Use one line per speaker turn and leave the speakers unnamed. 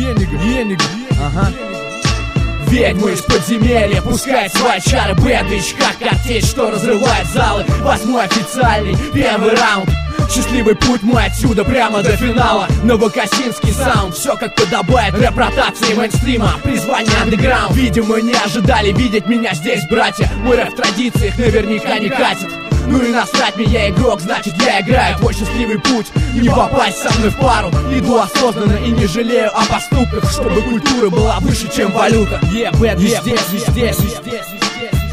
Ведьмы из подземелья пускает свои чары. Бэдвич, как картечь, что разрывает залы. 8-й официальный, первый раунд. Счастливый путь мой отсюда прямо до финала. Новокосинский саунд, все как подобает рэп-ротации мейнстрима, призвание андеграунд. Видимо, не ожидали видеть меня здесь, братья. Мой рэп в традициях наверняка не катит. Ну и насрать мне, я игрок, значит я играю твой счастливый путь. Не попасть со мной в пару. Иду осознанно и не жалею о поступках, чтобы культура была выше, чем валюта. И здесь